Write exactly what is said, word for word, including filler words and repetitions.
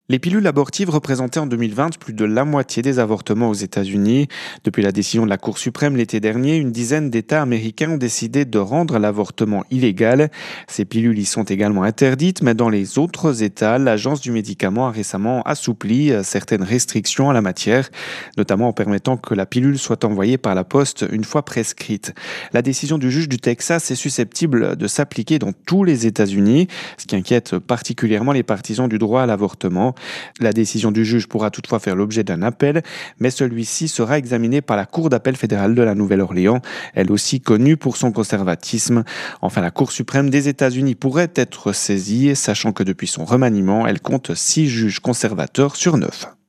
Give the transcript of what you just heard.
Les pilules abortives représentaient en deux mille vingt plus de la moitié des avortements aux États-Unis. Depuis la décision de la Cour suprême l'été dernier, une dizaine d'États américains ont décidé de rendre l'avortement illégal. Ces pilules y sont également interdites, mais dans les autres États, l'Agence du médicament a récemment assoupli certaines restrictions en la matière, notamment en permettant que la pilule soit envoyée par la poste une fois prescrite. La décision du juge du Texas est susceptible de s'appliquer dans tous les États-Unis, ce qui inquiète particulièrement les partisans du droit à l'avortement. La décision du juge pourra toutefois faire l'objet d'un appel, mais celui-ci sera examiné par la Cour d'appel fédérale de la Nouvelle-Orléans, elle aussi connue pour son conservatisme. Enfin, la Cour suprême des États-Unis pourrait être saisie, sachant que depuis son remaniement, elle compte six juges conservateurs sur neuf.